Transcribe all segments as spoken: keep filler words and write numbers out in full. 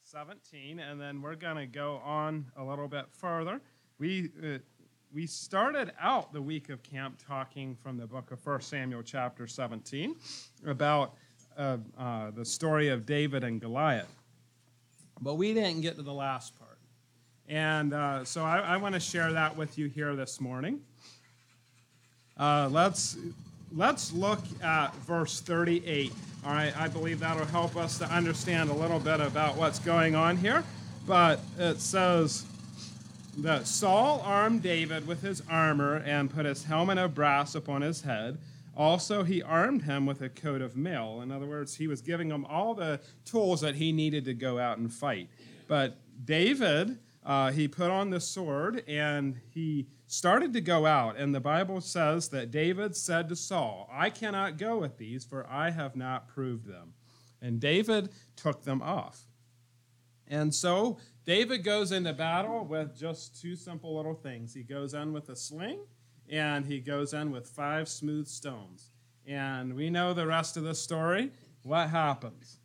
seventeen, and then we're going to go on a little bit further. We uh, we started out the week of camp talking from the book of First Samuel chapter seventeen about uh, uh, the story of David and Goliath, but we didn't get to the last part. And uh, so I, I want to share that with you here this morning. Uh, let's let's look at verse thirty-eight. All right, I believe that'll help us to understand a little bit about what's going on here. But it says that Saul armed David with his armor and put his helmet of brass upon his head. Also, he armed him with a coat of mail. In other words, he was giving him all the tools that he needed to go out and fight. But David, uh, he put on the sword and he started to go out, and the Bible says that David said to Saul, "I cannot go with these, for I have not proved them." And David took them off. And so David goes into battle with just two simple little things. He goes in with a sling, and he goes in with five smooth stones. And we know the rest of the story. What happens?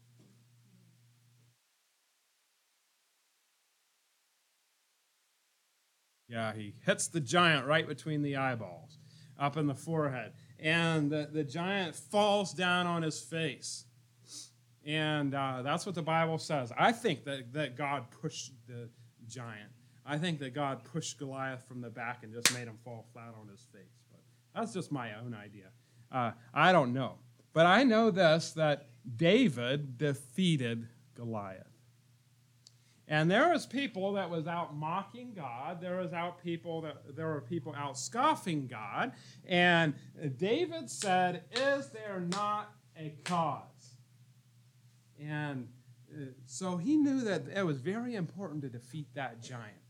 Yeah, he hits the giant right between the eyeballs, up in the forehead. And the, the giant falls down on his face. And uh, that's what the Bible says. I think that, that God pushed the giant. I think that God pushed Goliath from the back and just made him fall flat on his face. But that's just my own idea. Uh, I don't know. But I know this, that David defeated Goliath. And there was people that was out mocking God. There was out people that there were people out scoffing God. And David said, "Is there not a cause?" And uh, so he knew that it was very important to defeat that giant.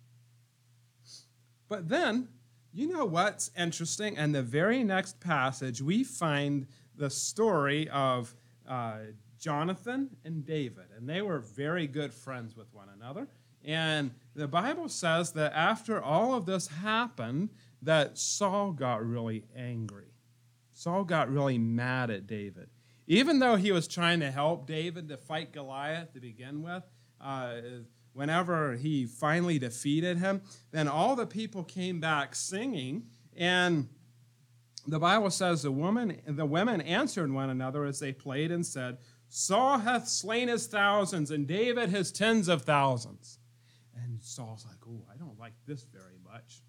But then, you know what's interesting? In the very next passage, we find the story of uh, Jonathan and David, and they were very good friends with one another. And the Bible says that after all of this happened, that Saul got really angry. Saul got really mad at David. Even though he was trying to help David to fight Goliath to begin with, uh, whenever he finally defeated him, then all the people came back singing, and the Bible says the woman, the women answered one another as they played and said, "Saul hath slain his thousands, and David his tens of thousands." And Saul's like, "Oh, I don't like this very much."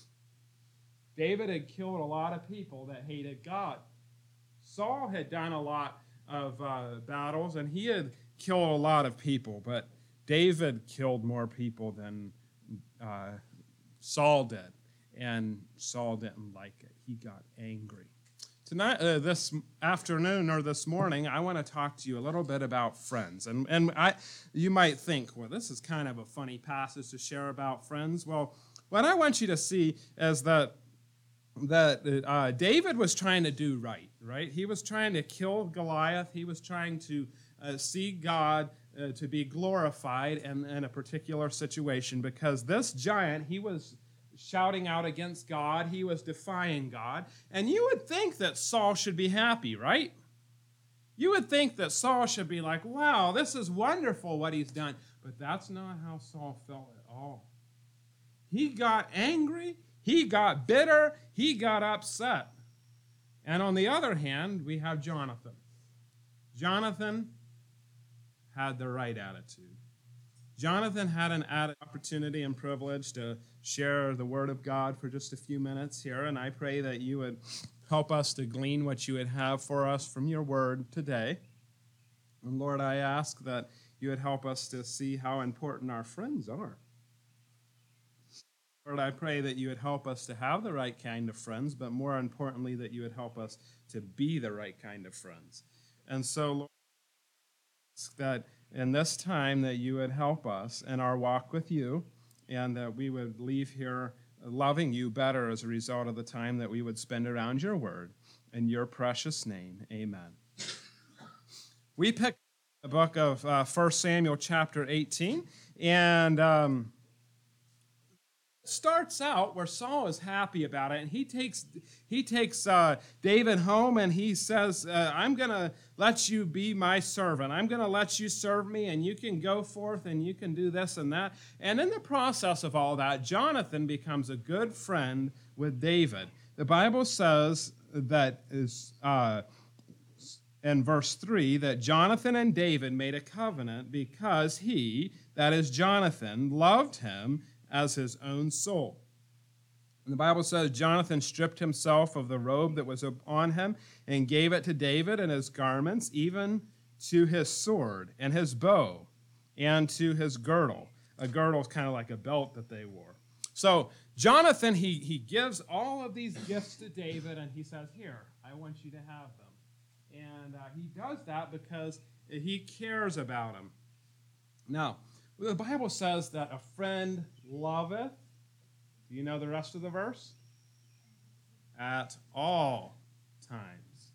David had killed a lot of people that hated God. Saul had done a lot of uh, battles, and he had killed a lot of people, but David killed more people than uh, Saul did, and Saul didn't like it. He got angry. Tonight, uh, this afternoon or this morning, I want to talk to you a little bit about friends. And, and I, you might think, well, this is kind of a funny passage to share about friends. Well, what I want you to see is that that uh, David was trying to do right, right? He was trying to kill Goliath. He was trying to uh, see God uh, to be glorified in, in a particular situation, because this giant, he was shouting out against God. He was defying God. And you would think that Saul should be happy, right? You would think that Saul should be like, "Wow, this is wonderful what he's done." But that's not how Saul felt at all. He got angry. He got bitter. He got upset. And on the other hand, we have Jonathan. Jonathan had the right attitude. Jonathan had an opportunity and privilege to share the Word of God for just a few minutes here, and I pray that you would help us to glean what you would have for us from your Word today. And Lord, I ask that you would help us to see how important our friends are. Lord, I pray that you would help us to have the right kind of friends, but more importantly, that you would help us to be the right kind of friends. And so, Lord, I ask that in this time that you would help us in our walk with you, and that we would leave here loving you better as a result of the time that we would spend around your word. In your precious name, amen. We picked the book of uh, First Samuel chapter eighteen, and um, starts out where Saul is happy about it, and he takes he takes uh, David home, and he says, uh, I'm going to let you be my servant. I'm going to let you serve me, and you can go forth, and you can do this and that. And in the process of all that, Jonathan becomes a good friend with David. The Bible says that is uh, in verse three, that Jonathan and David made a covenant because he, that is Jonathan, loved him as his own soul. And the Bible says Jonathan stripped himself of the robe that was on him and gave it to David and his garments, even to his sword and his bow and to his girdle. A girdle is kind of like a belt that they wore. So Jonathan, he, he gives all of these gifts to David, and he says, here, I want you to have them. And uh, he does that because he cares about him. Now, the Bible says that a friend loveth. Do you know the rest of the verse? At all times.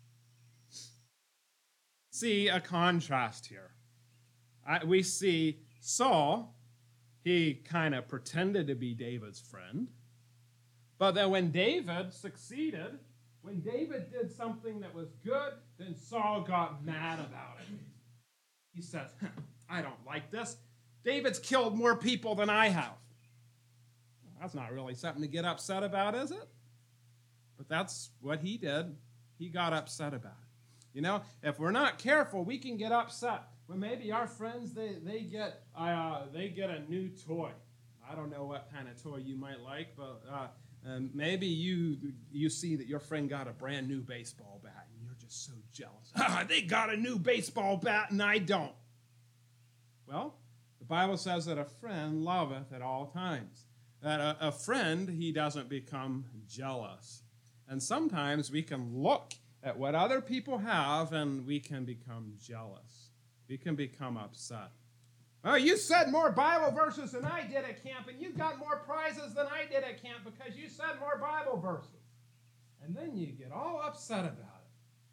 See a contrast here. I, we see Saul, he kind of pretended to be David's friend. But then when David succeeded, when David did something that was good, then Saul got mad about it. He says, I don't like this. David's killed more people than I have. Well, that's not really something to get upset about, is it? But that's what he did. He got upset about it. You know, if we're not careful, we can get upset when maybe our friends, they, they, get, uh, they get a new toy. I don't know what kind of toy you might like, but uh, um, maybe you, you see that your friend got a brand new baseball bat, and you're just so jealous. Ah, they got a new baseball bat, and I don't. Well, the Bible says that a friend loveth at all times. That a, a friend, he doesn't become jealous. And sometimes we can look at what other people have and we can become jealous. We can become upset. Oh, you said more Bible verses than I did at camp, and you got more prizes than I did at camp because you said more Bible verses. And then you get all upset about it.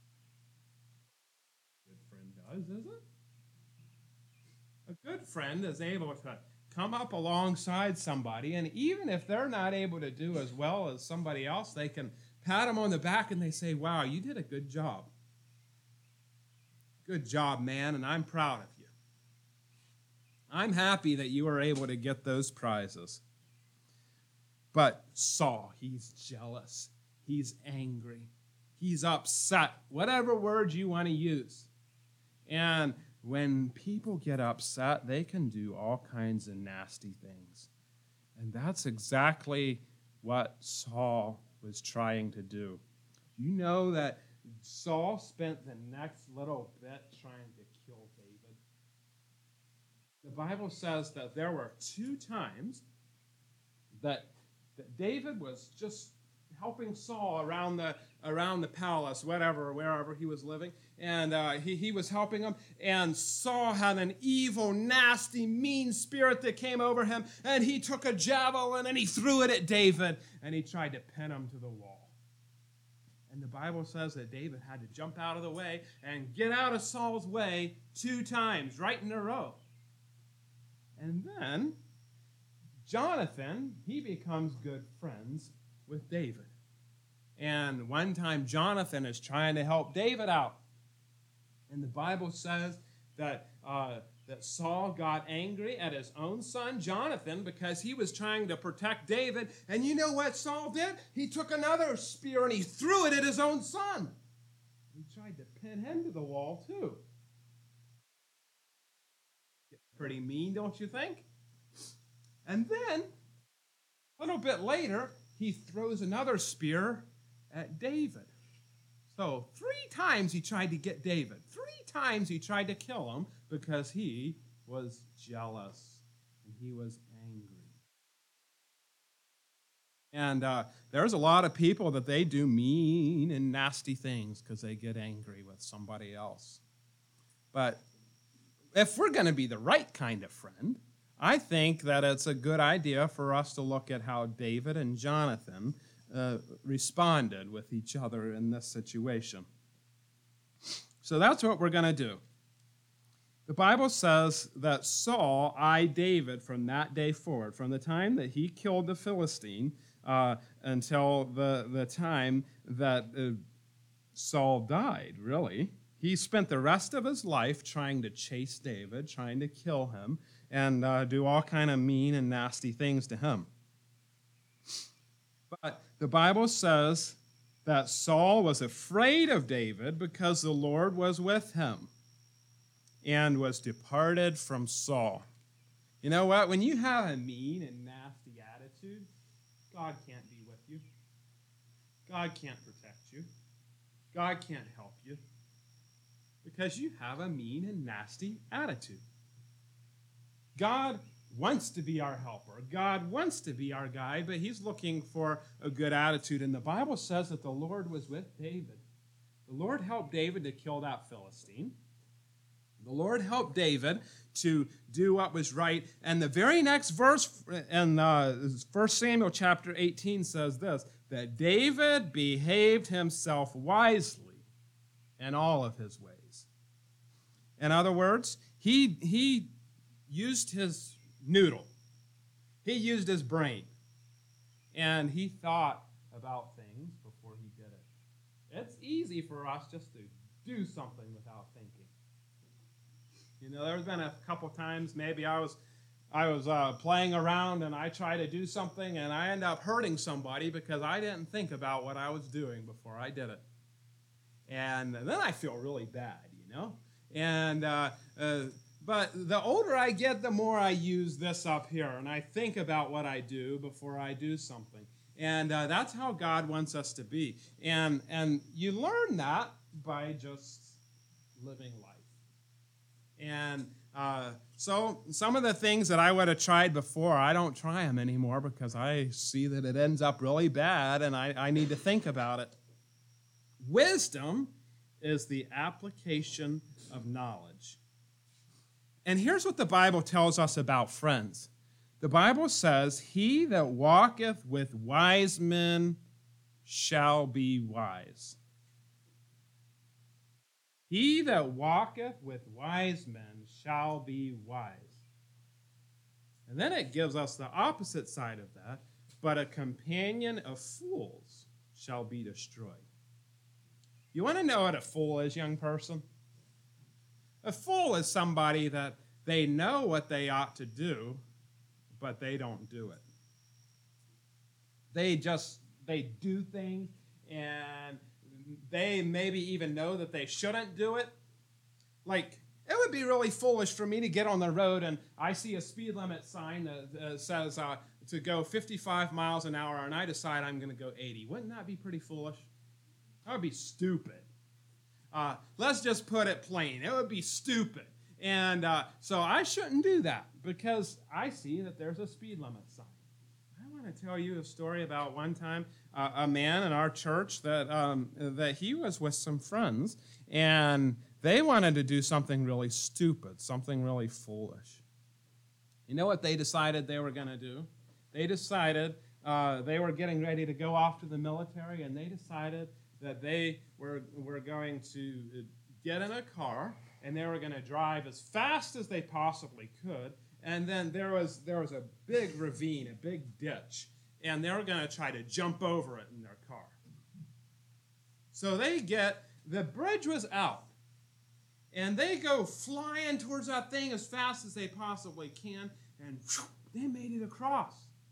Good friend does, is it? A good friend is able to come up alongside somebody, and even if they're not able to do as well as somebody else, they can pat them on the back and they say, wow, you did a good job. Good job, man, and I'm proud of you. I'm happy that you were able to get those prizes. But Saul, he's jealous. He's angry. He's upset. Whatever word you want to use. And when people get upset, they can do all kinds of nasty things. And that's exactly what Saul was trying to do. You know that Saul spent the next little bit trying to kill David. The Bible says that there were two times that, that David was just helping Saul around the around the palace, whatever, wherever he was living, and uh, he, he was helping him, and Saul had an evil, nasty, mean spirit that came over him, and he took a javelin and he threw it at David, and he tried to pin him to the wall. And the Bible says that David had to jump out of the way and get out of Saul's way two times, right in a row. And then Jonathan, he becomes good friends with David. And one time Jonathan is trying to help David out. And the Bible says that, uh, that Saul got angry at his own son Jonathan because he was trying to protect David. And you know what Saul did? He took another spear and he threw it at his own son. He tried to pin him to the wall too. Pretty mean, don't you think? And then, a little bit later, he throws another spear at David. So three times he tried to get David. Three times he tried to kill him because he was jealous and he was angry. And uh, there's a lot of people that they do mean and nasty things because they get angry with somebody else. But if we're going to be the right kind of friend, I think that it's a good idea for us to look at how David and Jonathan uh, responded with each other in this situation. So that's what we're going to do. The Bible says that Saul eyed David from that day forward, from the time that he killed the Philistine uh, until the, the time that uh, Saul died, really. He spent the rest of his life trying to chase David, trying to kill him, and uh, do all kind of mean and nasty things to him. But the Bible says that Saul was afraid of David because the Lord was with him and was departed from Saul. You know what? When you have a mean and nasty attitude, God can't be with you. God can't protect you. God can't help you because you have a mean and nasty attitude. God wants to be our helper. God wants to be our guide, but he's looking for a good attitude. And the Bible says that the Lord was with David. The Lord helped David to kill that Philistine. The Lord helped David to do what was right. And the very next verse in uh, First Samuel chapter eighteen says this, that David behaved himself wisely in all of his ways. In other words, he, he used his noodle. He used his brain. And he thought about things before he did it. It's easy for us just to do something without thinking. You know, there's been a couple times maybe I was I was uh, playing around and I try to do something and I end up hurting somebody because I didn't think about what I was doing before I did it. And then I feel really bad, you know. And uh, uh, but the older I get, the more I use this up here and I think about what I do before I do something. And uh, that's how God wants us to be. And and you learn that by just living life. And uh, so some of the things that I would have tried before, I don't try them anymore because I see that it ends up really bad and I, I need to think about it. Wisdom is the application of knowledge. And here's what the Bible tells us about friends. The Bible says, he that walketh with wise men shall be wise. He that walketh with wise men shall be wise. And then it gives us the opposite side of that. But a companion of fools shall be destroyed. You want to know what a fool is, young person? A fool is somebody that they know what they ought to do, but they don't do it. They just, they do things and they maybe even know that they shouldn't do it. Like, it would be really foolish for me to get on the road and I see a speed limit sign that uh, says uh, to go fifty-five miles an hour and I decide I'm going to go eighty. Wouldn't that be pretty foolish? That would be stupid. Uh, let's just put it plain. It would be stupid. And uh, so I shouldn't do that because I see that there's a speed limit sign. I want to tell you a story about one time uh, a man in our church that um, that he was with some friends and they wanted to do something really stupid, something really foolish. You know what they decided they were going to do? They decided uh, they were getting ready to go off to the military and they decided that they were, were going to get in a car and they were going to drive as fast as they possibly could. And then there was there was a big ravine, a big ditch, and they were going to try to jump over it in their car. So they get, the bridge was out, and they go flying towards that thing as fast as they possibly can, and whew, they made it across.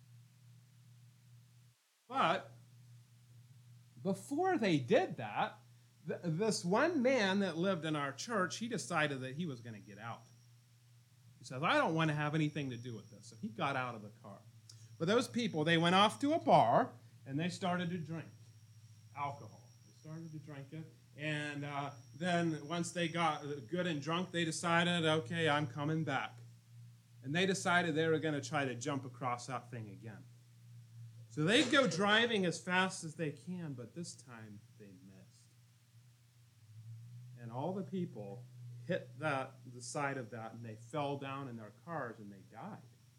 But before they did that, th- this one man that lived in our church, he decided that he was going to get out. He says, I don't want to have anything to do with this. So he got out of the car. But those people, they went off to a bar, and they started to drink alcohol. They started to drink it. And uh, then once they got good and drunk, they decided, okay, I'm coming back. And they decided they were going to try to jump across that thing again. So they go driving as fast as they can, but this time they missed. And all the people hit that the side of that, and they fell down in their cars, and they died.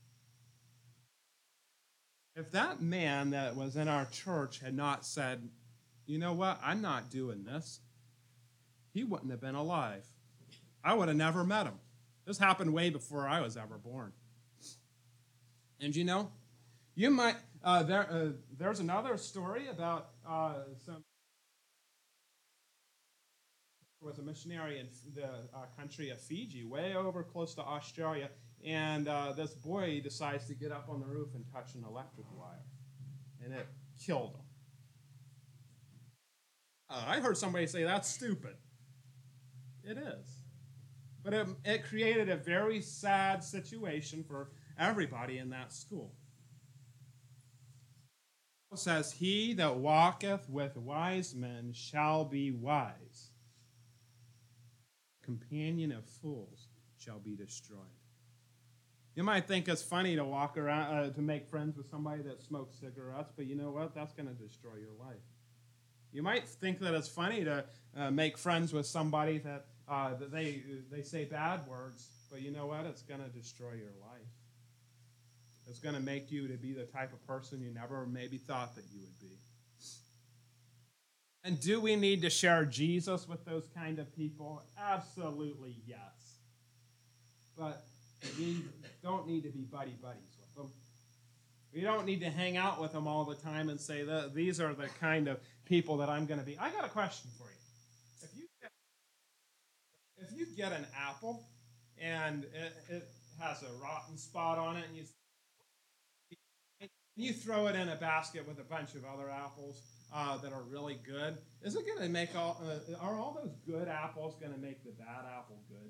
If that man that was in our church had not said, you know what, I'm not doing this, he wouldn't have been alive. I would have never met him. This happened way before I was ever born. And you know, you might, uh, there, uh, there's another story about uh, some, was a missionary in the uh, country of Fiji, way over close to Australia, and uh, this boy decides to get up on the roof and touch an electric wire, and it killed him. Uh, I heard somebody say that's stupid. It is. But it, it created a very sad situation for everybody in that school. It says, he that walketh with wise men shall be wise. Companion of fools shall be destroyed. You might think it's funny to walk around, uh, to make friends with somebody that smokes cigarettes, but you know what? That's going to destroy your life. You might think that it's funny to uh, make friends with somebody that, uh, that they, they say bad words, but you know what? It's going to destroy your life. It's going to make you to be the type of person you never maybe thought that you would be. And do we need to share Jesus with those kind of people? Absolutely yes. But we don't need to be buddy-buddies with them. We don't need to hang out with them all the time and say, that these are the kind of people that I'm going to be. I got a question for you. If you get, if you get an apple and it, it has a rotten spot on it, and you, you throw it in a basket with a bunch of other apples, Uh, that are really good, is it going to make all, uh, are all those good apples going to make the bad apple good?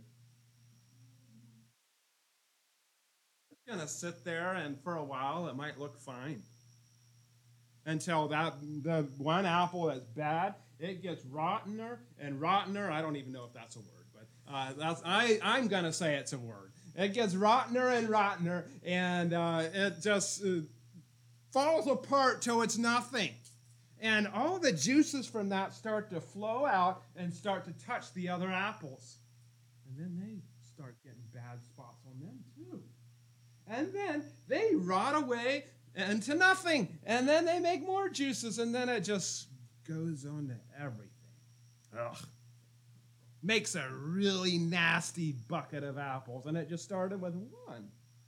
It's going to sit there, and for a while it might look fine. Until that the one apple that's bad, it gets rottener and rottener. I don't even know if that's a word, but uh, that's I, I'm going to say it's a word. It gets rottener and rottener, and uh, it just uh, falls apart till it's nothing. And all the juices from that start to flow out and start to touch the other apples. And then they start getting bad spots on them too. And then they rot away into nothing. And then they make more juices, and then it just goes on to everything. Ugh. Makes a really nasty bucket of apples, and it just started with one.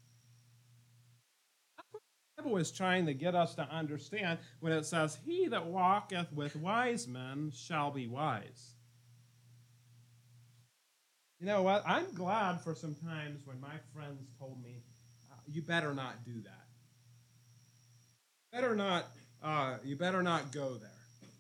The Bible is trying to get us to understand when it says, he that walketh with wise men shall be wise. You know what? I'm glad for some times when my friends told me, uh, you better not do that. Better not, uh, you better not go there.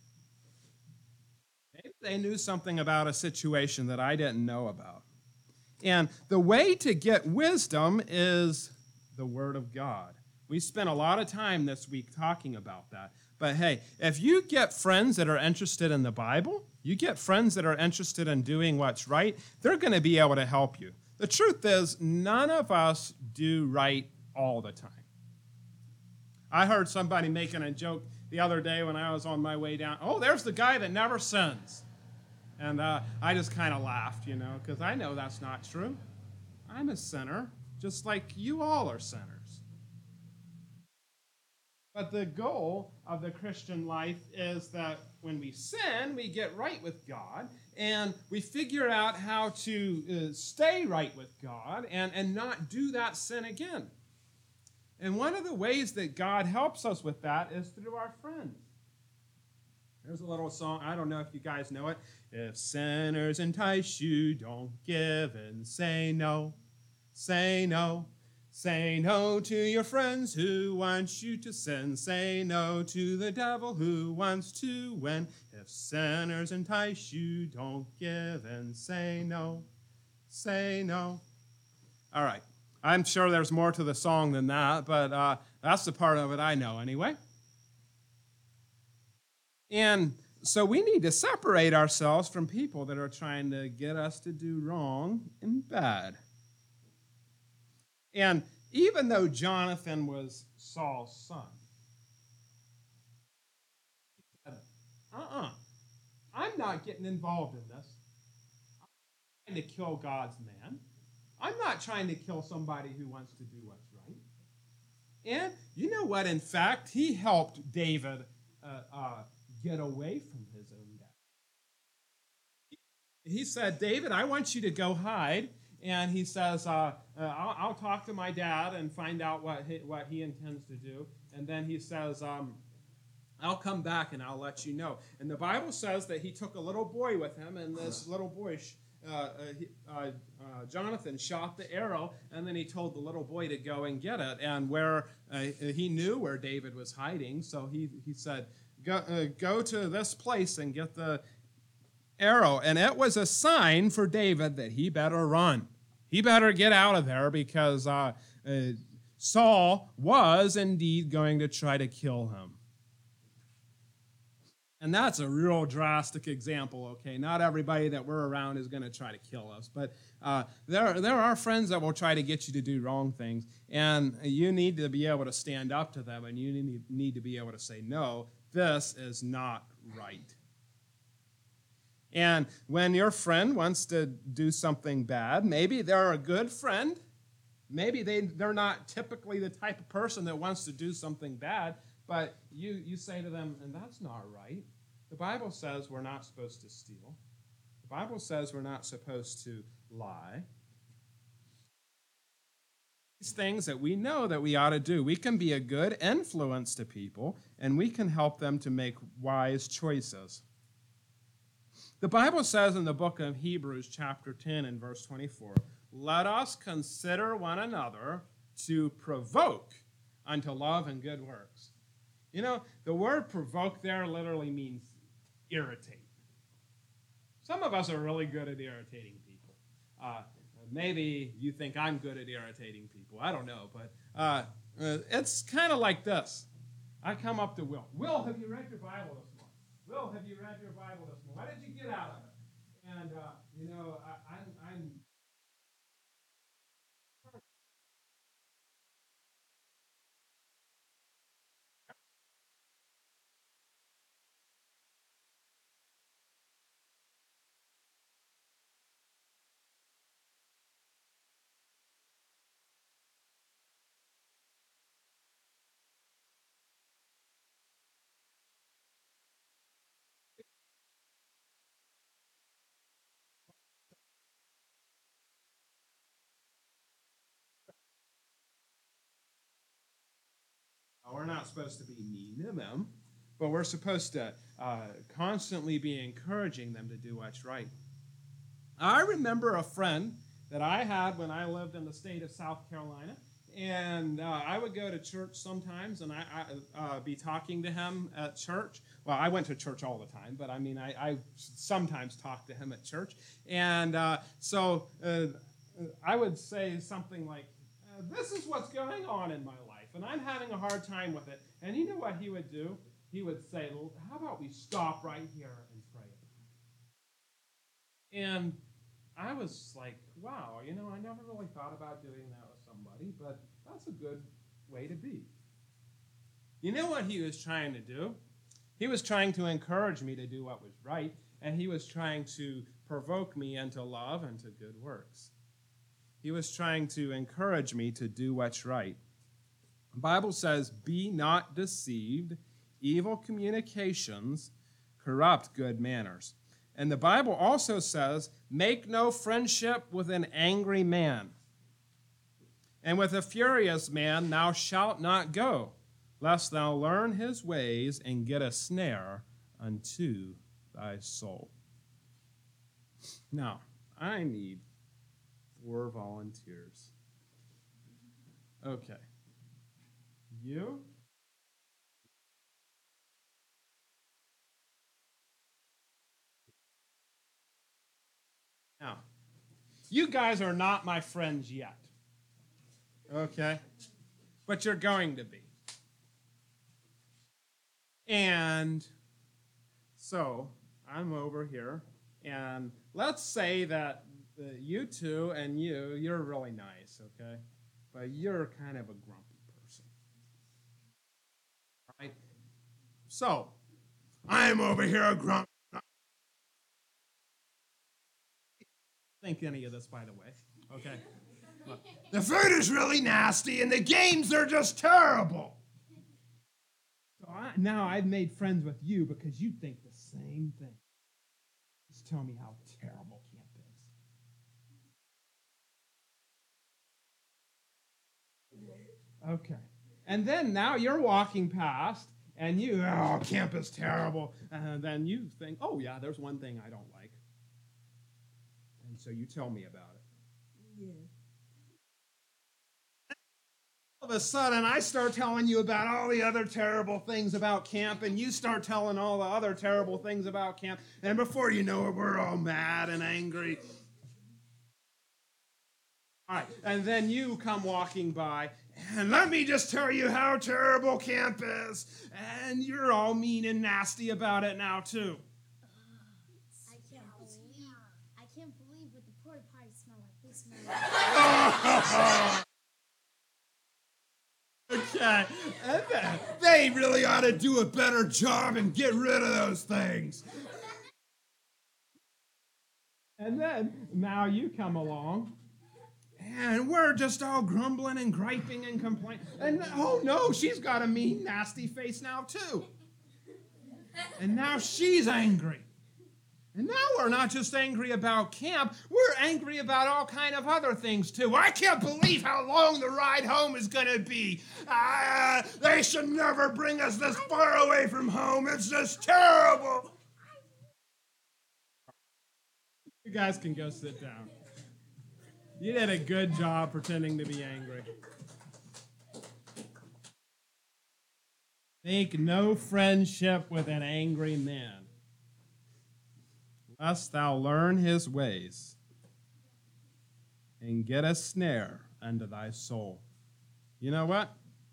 Maybe they knew something about a situation that I didn't know about. And the way to get wisdom is the Word of God. We spent a lot of time this week talking about that. But hey, if you get friends that are interested in the Bible, you get friends that are interested in doing what's right, they're going to be able to help you. The truth is, none of us do right all the time. I heard somebody making a joke the other day when I was on my way down. Oh, there's the guy that never sins. And uh, I just kind of laughed, you know, because I know that's not true. I'm a sinner, just like you all are sinners. But the goal of the Christian life is that when we sin, we get right with God, and we figure out how to uh, stay right with God and, and not do that sin again. And one of the ways that God helps us with that is through our friends. There's a little song, I don't know if you guys know it. If sinners entice you, don't give and say no, say no. Say no to your friends who want you to sin. Say no to the devil who wants to win. If sinners entice you, don't give and say no. Say no. All right. I'm sure there's more to the song than that, but uh, that's the part of it I know anyway. And so we need to separate ourselves from people that are trying to get us to do wrong and bad. And even though Jonathan was Saul's son, he said, uh-uh, I'm not getting involved in this. I'm trying to kill God's man. I'm not trying to kill somebody who wants to do what's right. And you know what? In fact, he helped David uh, uh, get away from his own death. He said, David, I want you to go hide and he says, uh, uh, I'll, I'll talk to my dad and find out what he, what he intends to do. And then he says, um, I'll come back and I'll let you know. And the Bible says that he took a little boy with him, and this little boy, uh, uh, uh, uh, Jonathan, shot the arrow, and then he told the little boy to go and get it. And where uh, he knew where David was hiding, so he, he said, go, uh, go to this place and get the arrow. And it was a sign for David that he better run. He better get out of there because uh, uh, Saul was indeed going to try to kill him. And that's a real drastic example, okay? Not everybody that we're around is going to try to kill us, but uh, there, there are friends that will try to get you to do wrong things, and you need to be able to stand up to them, and you need, need to be able to say, no, this is not right. And when your friend wants to do something bad, maybe they're a good friend, maybe they, they're not typically the type of person that wants to do something bad, but you, you say to them, and that's not right. The Bible says we're not supposed to steal. The Bible says we're not supposed to lie. These things that we know that we ought to do. We can be a good influence to people, and we can help them to make wise choices. The Bible says in the book of Hebrews, chapter ten and verse twenty-four, let us consider one another to provoke unto love and good works. You know, the word provoke there literally means irritate. Some of us are really good at irritating people. Uh, maybe you think I'm good at irritating people. I don't know, but uh, uh, it's kind of like this. I come up to Will. Will, have you read your Bible this morning? Will, have you read your Bible this morning? What did you get out of it? And, uh, you know, I, I'm... I'm We're not supposed to be mean to them, but we're supposed to uh, constantly be encouraging them to do what's right. I remember a friend that I had when I lived in the state of South Carolina, and uh, I would go to church sometimes, and I, I uh, be talking to him at church. Well, I went to church all the time, but I mean, I, I sometimes talked to him at church, and uh, so uh, I would say something like, uh, this is what's going on in my life. And I'm having a hard time with it. And you know what he would do? He would say, well, how about we stop right here and pray about it? And I was like, wow, you know, I never really thought about doing that with somebody, but that's a good way to be. You know what he was trying to do? He was trying to encourage me to do what was right, and he was trying to provoke me into love and to good works. He was trying to encourage me to do what's right. The Bible says, be not deceived. Evil communications corrupt good manners. And the Bible also says, make no friendship with an angry man. And with a furious man thou shalt not go, lest thou learn his ways and get a snare unto thy soul. Now, I need four volunteers. Okay. You? Now, you guys are not my friends yet. Okay? But you're going to be. And so, I'm over here, and let's say that uh, you two and you, you're really nice, okay? But you're kind of a grumpy. Right? So, I'm over here a grump. Think any of this, by the way. Okay. Look, the food is really nasty, and the games are just terrible. So I, now I've made friends with you because you think the same thing. Just tell me how terrible camp is. Okay. And then now you're walking past, and you, oh, camp is terrible. And then you think, oh, yeah, there's one thing I don't like. And so you tell me about it. Yeah. All of a sudden, I start telling you about all the other terrible things about camp, and you start telling all the other terrible things about camp, and before you know it, we're all mad and angry. All right, and then you come walking by, and let me just tell you how terrible camp is, and you're all mean and nasty about it now, too. I can't believe, I can't believe what the porta potties smell like. They smell like. Okay, and then they really ought to do a better job and get rid of those things. And then now you come along, and we're just all grumbling and griping and complaining. And oh no, she's got a mean, nasty face now too. And now she's angry. And now we're not just angry about camp, we're angry about all kind of other things too. I can't believe how long the ride home is going to be. Uh, they should never bring us this far away from home. It's just terrible. You guys can go sit down. You did a good job pretending to be angry. Make no friendship with an angry man, lest thou learn his ways and get a snare unto thy soul. You know what?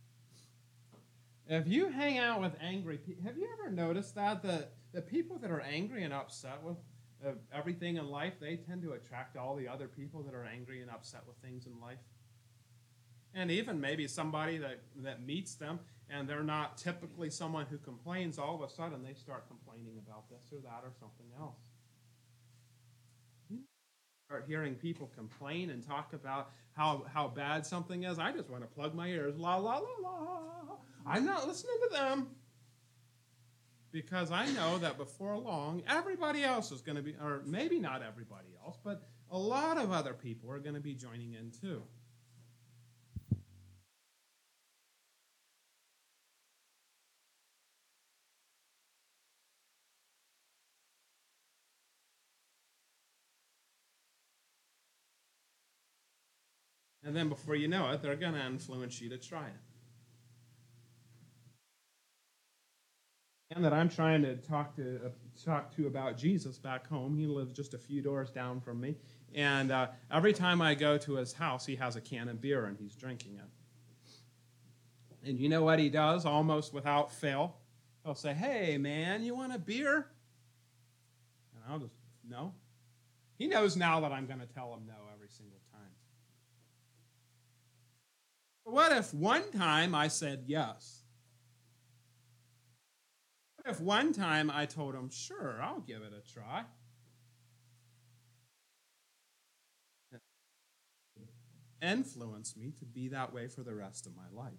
If you hang out with angry people, have you ever noticed that the, the people that are angry and upset with uh, everything in life, they tend to attract all the other people that are angry and upset with things in life? And even maybe somebody that, that meets them and they're not typically someone who complains, all of a sudden they start complaining about this or that or something else. You start hearing people complain and talk about how, how bad something is. I just want to plug my ears. La, la, la, la. I'm not listening to them. Because I know that before long, everybody else is going to be, or maybe not everybody else, but a lot of other people are going to be joining in too. And then before you know it, they're going to influence you to try it. And that I'm trying to talk to uh, talk to about Jesus back home. He lives just a few doors down from me. And uh, every time I go to his house, he has a can of beer and he's drinking it. And you know what he does almost without fail? He'll say, hey, man, you want a beer? And I'll just, no. He knows now that I'm going to tell him no every single time. But what if one time I said yes? What if one time I told him, sure, I'll give it a try? Influence me to be that way for the rest of my life.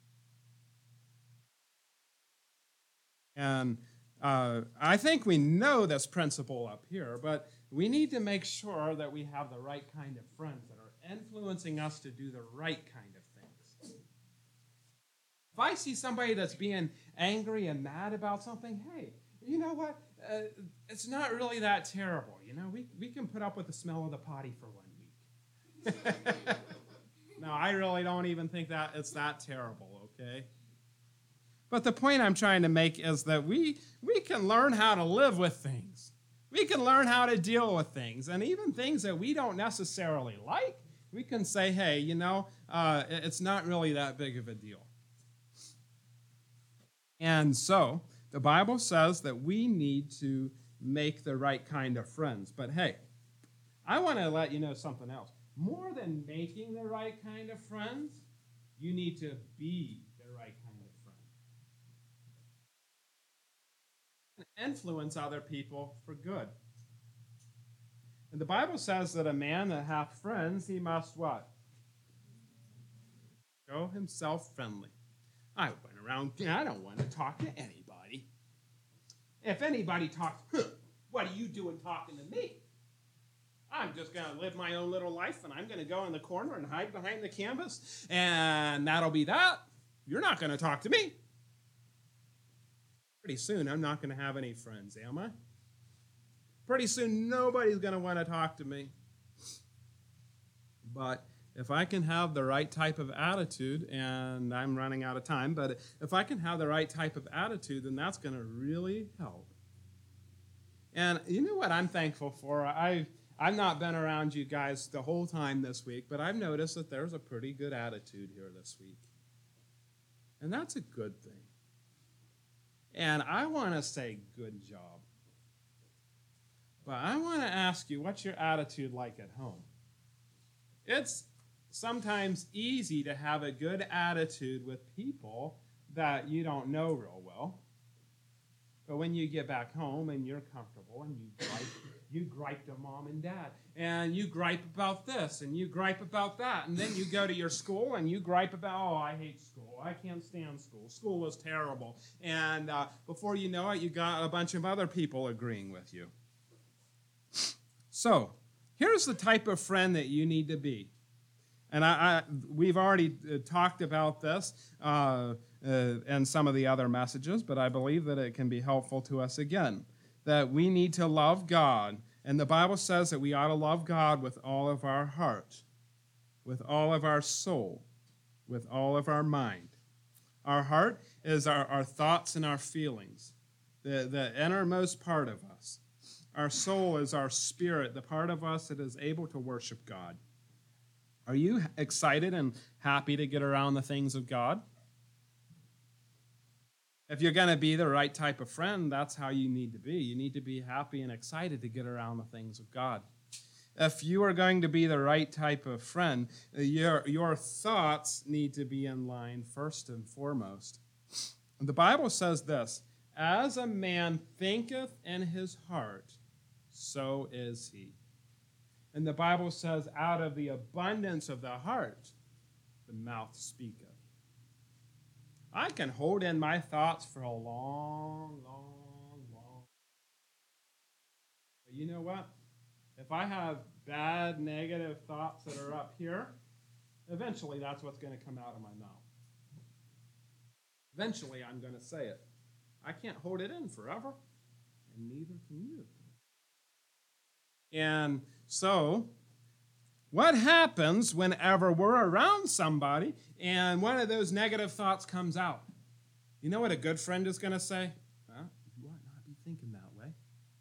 And uh, I think we know this principle up here, but we need to make sure that we have the right kind of friends that are influencing us to do the right kind of things. If I see somebody that's being angry and mad about something, hey, you know what? Uh, it's not really that terrible. You know, we, we can put up with the smell of the potty for one week. No, I really don't even think that it's that terrible, okay? But the point I'm trying to make is that we, we can learn how to live with things. We can learn how to deal with things. And even things that we don't necessarily like, we can say, hey, you know, uh, it's not really that big of a deal. And so, the Bible says that we need to make the right kind of friends. But hey, I want to let you know something else. More than making the right kind of friends, you need to be the right kind of friend. Influence other people for good. And the Bible says that a man that hath friends, he must what? Show himself friendly. I went around, I don't want to talk to anybody. If anybody talks, huh, what are you doing talking to me? I'm just going to live my own little life, and I'm going to go in the corner and hide behind the canvas, and that'll be that. You're not going to talk to me. Pretty soon, I'm not going to have any friends, am I? Pretty soon, nobody's going to want to talk to me. But if I can have the right type of attitude, and I'm running out of time, but if I can have the right type of attitude, then that's going to really help. And you know what I'm thankful for? I've, I've not been around you guys the whole time this week, but I've noticed that there's a pretty good attitude here this week. And that's a good thing. And I want to say good job. But I want to ask you, what's your attitude like at home? It's sometimes easy to have a good attitude with people that you don't know real well. But when you get back home and you're comfortable and you gripe, you gripe to mom and dad, and you gripe about this and you gripe about that, and then you go to your school and you gripe about, oh, I hate school. I can't stand school. School was terrible. And uh, before you know it, you got a bunch of other people agreeing with you. So here's the type of friend that you need to be. And I, I, we've already uh, talked about this uh, uh, in some of the other messages, but I believe that it can be helpful to us again, that we need to love God. And the Bible says that we ought to love God with all of our heart, with all of our soul, with all of our mind. Our heart is our, our thoughts and our feelings, the, the innermost part of us. Our soul is our spirit, the part of us that is able to worship God. Are you excited and happy to get around the things of God? If you're going to be the right type of friend, that's how you need to be. You need to be happy and excited to get around the things of God. If you are going to be the right type of friend, your, your thoughts need to be in line first and foremost. The Bible says this, as a man thinketh in his heart, so is he. And the Bible says, out of the abundance of the heart, the mouth speaketh. I can hold in my thoughts for a long, long, long. But you know what? If I have bad, negative thoughts that are up here, eventually that's what's going to come out of my mouth. Eventually I'm going to say it. I can't hold it in forever, and neither can you. And so, what happens whenever we're around somebody and one of those negative thoughts comes out? You know what a good friend is going to say? Huh? You ought not be thinking that way.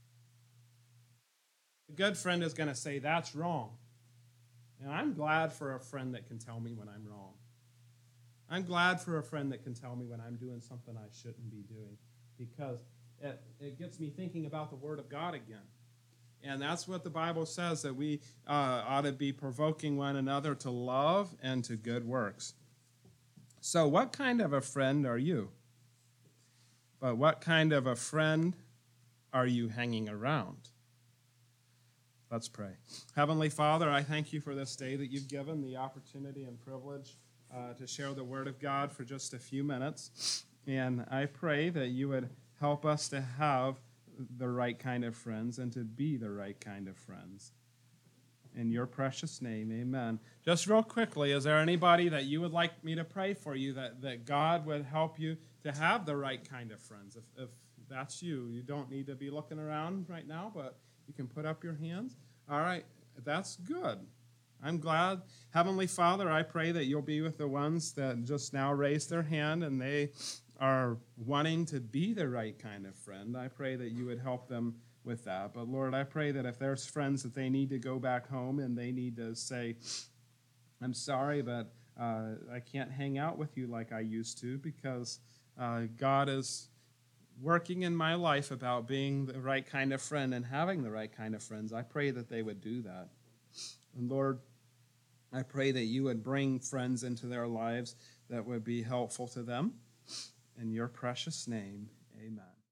A good friend is going to say, that's wrong. And I'm glad for a friend that can tell me when I'm wrong. I'm glad for a friend that can tell me when I'm doing something I shouldn't be doing, because it, it gets me thinking about the Word of God again. And that's what the Bible says, that we uh, ought to be provoking one another to love and to good works. So what kind of a friend are you? But what kind of a friend are you hanging around? Let's pray. Heavenly Father, I thank you for this day that you've given, the opportunity and privilege uh, to share the Word of God for just a few minutes. And I pray that you would help us to have the right kind of friends and to be the right kind of friends. In your precious name, amen. Just real quickly, is there anybody that you would like me to pray for you, that, that God would help you to have the right kind of friends? If, if that's you, you don't need to be looking around right now, but you can put up your hands. All right, that's good. I'm glad. Heavenly Father, I pray that you'll be with the ones that just now raised their hand and they are wanting to be the right kind of friend. I pray that you would help them with that. But Lord, I pray that if there's friends that they need to go back home and they need to say, I'm sorry, but uh, I can't hang out with you like I used to, because uh, God is working in my life about being the right kind of friend and having the right kind of friends. I pray that they would do that. And Lord, I pray that you would bring friends into their lives that would be helpful to them. In your precious name, amen.